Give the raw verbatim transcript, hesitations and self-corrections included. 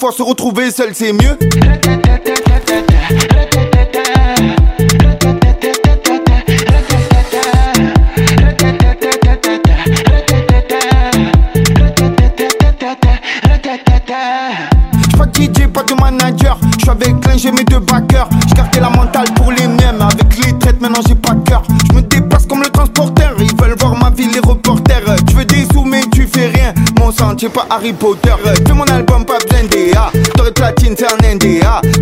fois se retrouver seul c'est mieux. J'suis pas D J, pas de manager. J'suis avec l'un, j'ai mes deux backers. J'gardais la mentale pour les miens, mais avec les traites maintenant j'ai pas de cœur. J'me dépasse comme le transporteur, ils veulent voir ma vie les reporters. Tu veux des sous mais tu fais rien, mon sang t'es pas Harry Potter. Fais mon album, pas besoin d'E A. T'aurais platine, c'est un N D A.